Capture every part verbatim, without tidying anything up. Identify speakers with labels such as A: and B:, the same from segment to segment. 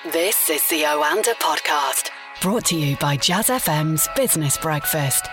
A: This is the Oanda Podcast, brought to you by Jazz F M's Business Breakfast.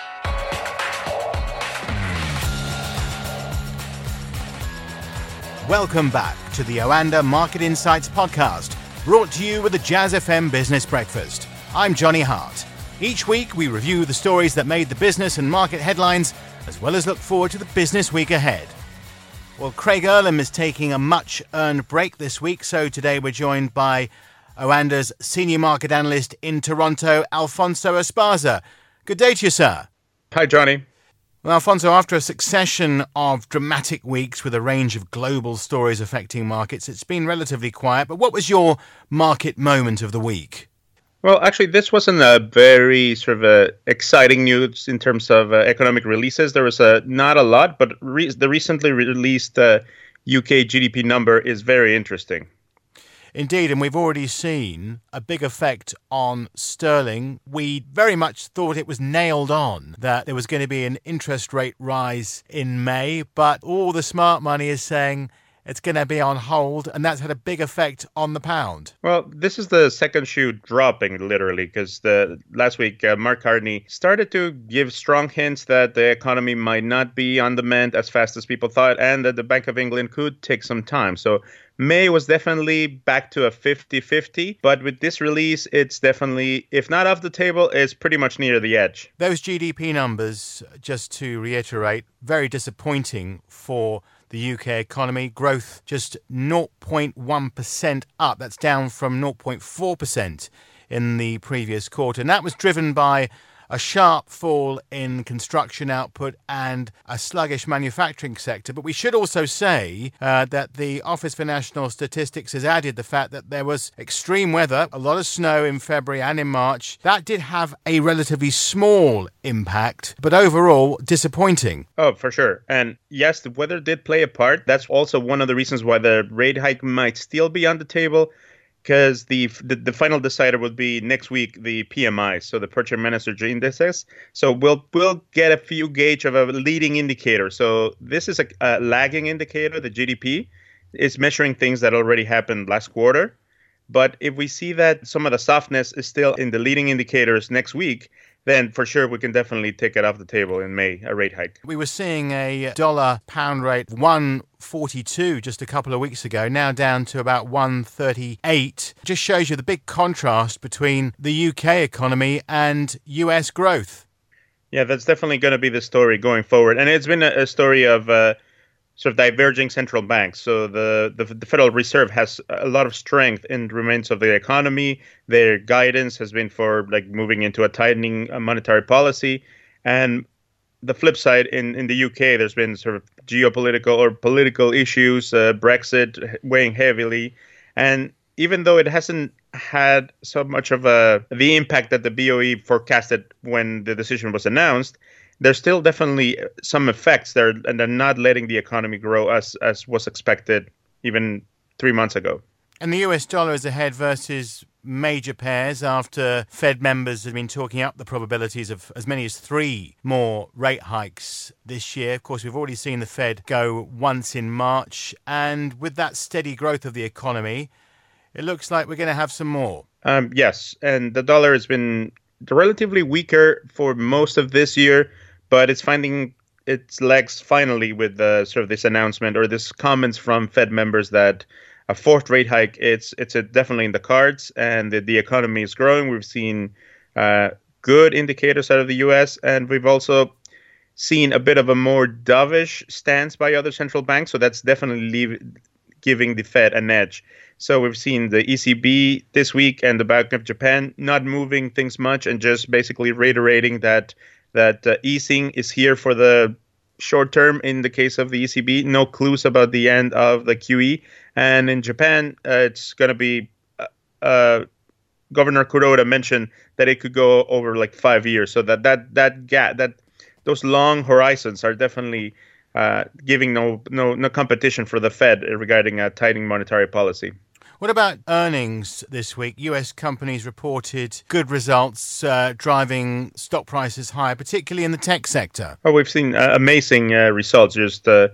B: Welcome back to the Oanda Market Insights Podcast, brought to you with the Jazz F M Business Breakfast. I'm Johnny Hart. Each week we review the stories that made the business and market headlines, as well as look forward to the business week ahead. Well, Craig Erlam is taking a much-earned break this week, so today we're joined by Oanda's senior market analyst in Toronto, Alfonso Esparza. Good day to you, sir.
C: Hi, Johnny.
B: Well, Alfonso, after a succession of dramatic weeks with a range of global stories affecting markets, it's been relatively quiet. But what was your market moment of the week?
C: Well, actually, this wasn't a very sort of uh, exciting news in terms of uh, economic releases. There was uh, not a lot, but re- the recently released uh, U K G D P number is very interesting.
B: Indeed, and we've already seen a big effect on sterling. We very much thought it was nailed on that there was going to be an interest rate rise in May, but all the smart money is saying it's going to be on hold, and that's had a big effect on the pound.
C: Well, this is the second shoe dropping, literally, because the last week, uh, Mark Carney started to give strong hints that the economy might not be on the mend as fast as people thought, and that the Bank of England could take some time. So May was definitely back to a fifty-fifty, but with this release, it's definitely, if not off the table, it's pretty much near the edge.
B: Those G D P numbers, just to reiterate, very disappointing for the U K economy. Growth just zero point one percent up. That's down from zero point four percent in the previous quarter. And that was driven by a sharp fall in construction output and a sluggish manufacturing sector. But we should also say uh, that the Office for National Statistics has added the fact that there was extreme weather, a lot of snow in February and in March. That did have a relatively small impact, but overall disappointing.
C: Oh, for sure. And yes, the weather did play a part. That's also one of the reasons why the rate hike might still be on the table, because the, the the final decider would be next week, the P M I, so the Purchasing Managers' Indices. So we'll we'll get a few gauge of a leading indicator. So this is a, a lagging indicator. The G D P is measuring things that already happened last quarter. But if we see that some of the softness is still in the leading indicators next week, then for sure we can definitely take it off the table in May, a rate hike.
B: We were seeing a dollar pound rate one forty-two just a couple of weeks ago, now down to about one thirty-eight. Just shows you the big contrast between the U K economy and U S growth.
C: Yeah, that's definitely going to be the story going forward. And it's been a, a story of uh, sort of diverging central banks. So the, the the Federal Reserve has a lot of strength in the remains of the economy. Their guidance has been for like moving into a tightening monetary policy. And the flip side, in, in the U K, there's been sort of geopolitical or political issues, uh, Brexit weighing heavily. And even though it hasn't had so much of a the impact that the B O E forecasted when the decision was announced, there's still definitely some effects there, and they're not letting the economy grow as, as was expected even three months ago.
B: And the U S dollar is ahead versus major pairs after Fed members have been talking up the probabilities of as many as three more rate hikes this year. Of course, we've already seen the Fed go once in March, and with that steady growth of the economy, it looks like we're going to have some more.
C: Um, yes, and the dollar has been relatively weaker for most of this year, but it's finding its legs finally with uh, sort of this announcement or this comments from Fed members that a fourth rate hike, it's it's a definitely in the cards, and the, the economy is growing. We've seen uh, good indicators out of the U S, and we've also seen a bit of a more dovish stance by other central banks. So that's definitely leave, giving the Fed an edge. So we've seen the E C B this week and the Bank of Japan not moving things much and just basically reiterating that that uh, easing is here for the short term in the case of the E C B. No clues about the end of the Q E. And in Japan, uh, it's going to be uh, uh, Governor Kuroda mentioned that it could go over like five years. So that that that gap, that those long horizons are definitely uh, giving no no no competition for the Fed regarding a tightening monetary policy.
B: What about earnings this week? U S companies reported good results, uh, driving stock prices higher, particularly in the tech sector.
C: Oh, we've seen uh, amazing uh, results. Just uh,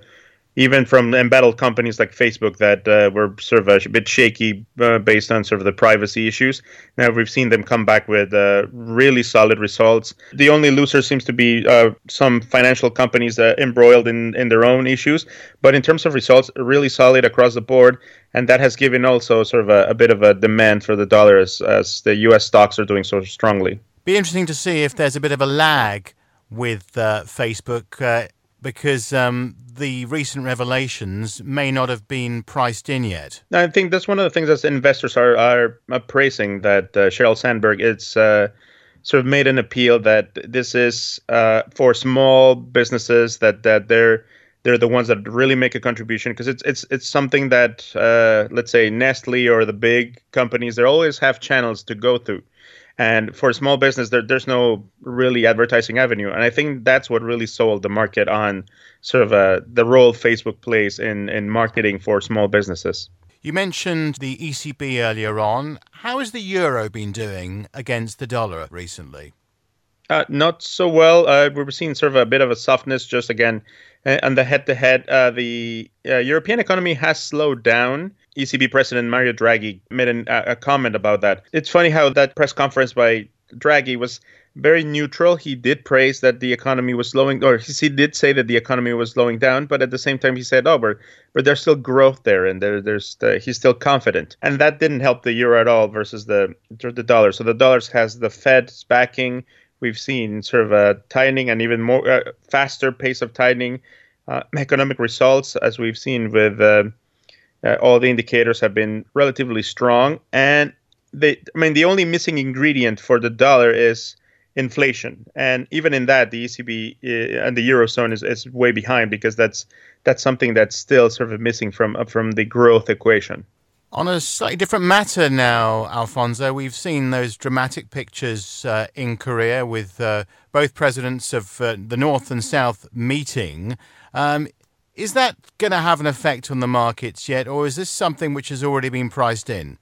C: even from embattled companies like Facebook that uh, were sort of a bit shaky uh, based on sort of the privacy issues. Now we've seen them come back with uh, really solid results. The only loser seems to be uh, some financial companies uh, embroiled in, in their own issues. But in terms of results, really solid across the board. And that has given also sort of a, a bit of a demand for the dollar as, as the U S stocks are doing so strongly.
B: Be interesting to see if there's a bit of a lag with uh, Facebook uh, because um, the recent revelations may not have been priced in yet.
C: I think that's one of the things that investors are, are praising, that uh, Sheryl Sandberg, it's uh, sort of made an appeal that this is uh, for small businesses, that, that they're they're the ones that really make a contribution, because it's it's it's something that, uh, let's say, Nestle or the big companies, they always have channels to go through. And for a small business, there, there's no really advertising avenue. And I think that's what really sold the market on sort of uh, the role Facebook plays in, in marketing for small businesses.
B: You mentioned the E C B earlier on. How has the euro been doing against the dollar recently?
C: Uh, not so well. Uh, we're seeing sort of a bit of a softness just again uh, on the head-to-head. Uh, the uh, European economy has slowed down. E C B President Mario Draghi made an, a comment about that. It's funny how that press conference by Draghi was very neutral. He did praise that the economy was slowing, or he did say that the economy was slowing down, but at the same time he said, oh, but, but there's still growth there, and there, there's the, he's still confident. And that didn't help the euro at all versus the, the dollar. So the dollar has the Fed's backing. We've seen sort of a tightening and even more uh, faster pace of tightening. Uh, economic results, as we've seen with uh, uh, all the indicators, have been relatively strong. And they, I mean, the only missing ingredient for the dollar is inflation. And even in that, the E C B uh, and the Eurozone is, is way behind, because that's that's something that's still sort of missing from uh, from the growth equation.
B: On a slightly different matter now, Alfonso, we've seen those dramatic pictures uh, in Korea with uh, both presidents of uh, the North and South meeting. Um, is that going to have an effect on the markets yet, or is this something which has already been priced in?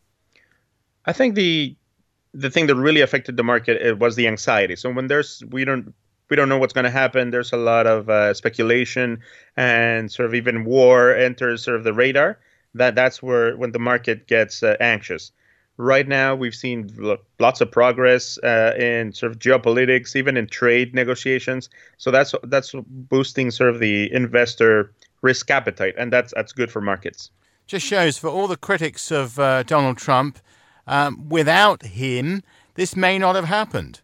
C: I think the the thing that really affected the market was the anxiety. So when there's we don't we don't know what's going to happen, there's a lot of uh, speculation, and sort of even war enters sort of the radar. That that's where when the market gets uh, anxious. Right now, we've seen lots of progress uh, in sort of geopolitics, even in trade negotiations. So that's that's boosting sort of the investor risk appetite, and that's that's good for markets.
B: Just shows, for all the critics of uh, Donald Trump, um, without him, this may not have happened.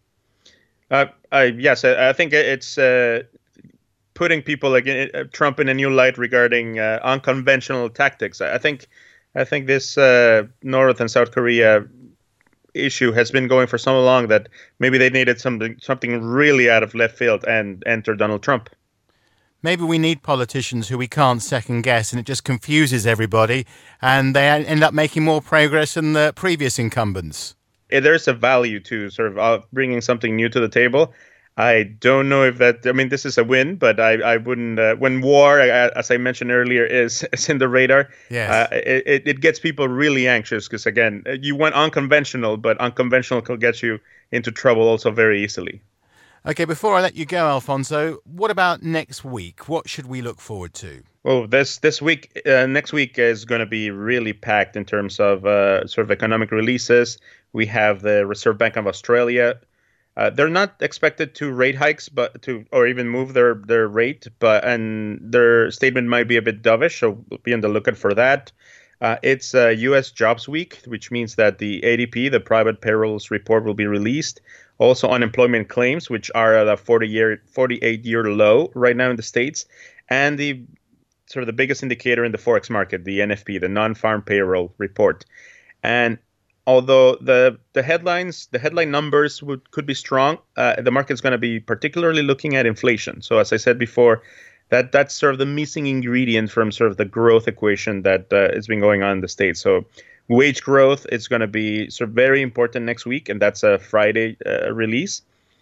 C: Uh, I, yes, I, I think it's. Uh, putting people like uh, Trump in a new light regarding uh, unconventional tactics. I think I think this uh, North and South Korea issue has been going for so long that maybe they needed something something really out of left field, and enter Donald Trump.
B: Maybe we need politicians who we can't second guess, and it just confuses everybody, and they end up making more progress than the previous incumbents.
C: There's a value to sort of uh, bringing something new to the table. I don't know if that, I mean, this is a win, but I, I wouldn't, uh, when war, uh, as I mentioned earlier, is, is in the radar,
B: yes.
C: uh, it, it gets people really anxious, because, again, you went unconventional, but unconventional can get you into trouble also very easily.
B: Okay, before I let you go, Alfonso, what about next week? What should we look forward to?
C: Well, this this week, uh, next week is going to be really packed in terms of uh, sort of economic releases. We have the Reserve Bank of Australia. Uh, they're not expected to rate hikes, but to or even move their, their rate, but and their statement might be a bit dovish, so we'll be on the lookout for that. Uh, it's uh, U S Jobs Week, which means that the A D P, the private payrolls report, will be released. Also, unemployment claims, which are at a forty-year, forty-eight-year low right now in the States, and the sort of the biggest indicator in the Forex market, the N F P, the non-farm payroll report, and although the the headlines, the headline numbers would, could be strong, uh, the market's going to be particularly looking at inflation. So as I said before, that that's sort of the missing ingredient from sort of the growth equation that uh, has been going on in the States. So wage growth is going to be sort of very important next week, and that's a Friday uh, release.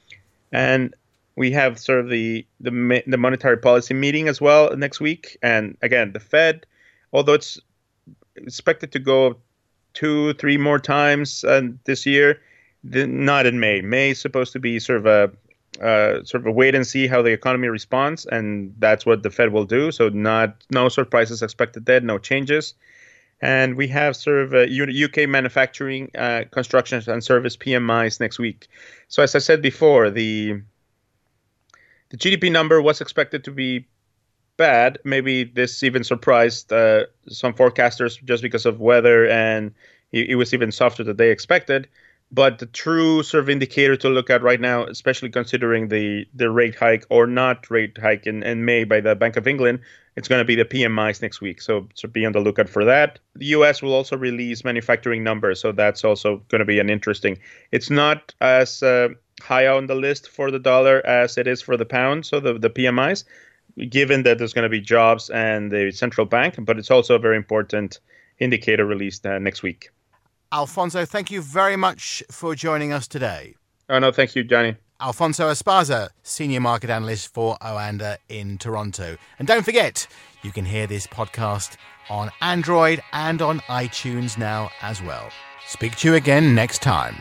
C: And we have sort of the, the the monetary policy meeting as well next week. And again, the Fed, although it's expected to go two, three more times uh, this year, not in May. May is supposed to be sort of a, uh, sort of a wait and see how the economy responds, and that's what the Fed will do. So not no surprises expected there, no changes. And we have sort of uh, U K manufacturing, uh, construction and service P M Is next week. So as I said before, the the G D P number was expected to be bad. Maybe this even surprised uh, some forecasters just because of weather, and it, it was even softer than they expected. But the true sort of indicator to look at right now, especially considering the, the rate hike or not rate hike in, in May by the Bank of England, it's going to be the P M Is next week. So, so be on the lookout for that. The U S will also release manufacturing numbers. So that's also going to be an interesting. It's not as uh, high on the list for the dollar as it is for the pound. So the, the P M Is, given that there's going to be jobs and the central bank, but it's also a very important indicator released uh, next week.
B: Alfonso, thank you very much for joining us today.
C: Oh, no, thank you, Johnny.
B: Alfonso Esparza, Senior Market Analyst for Oanda in Toronto. And don't forget, you can hear this podcast on Android and on iTunes now as well. Speak to you again next time.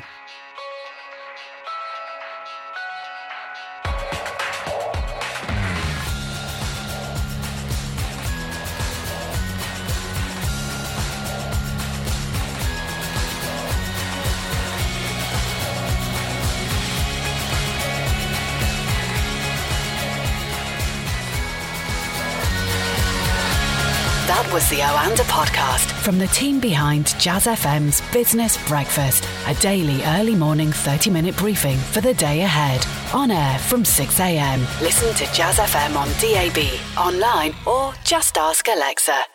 A: That was the Oanda podcast from the team behind Jazz F M's Business Breakfast, a daily early morning thirty minute briefing for the day ahead. On air from six a.m. Listen to Jazz F M on D A B, online, or just ask Alexa.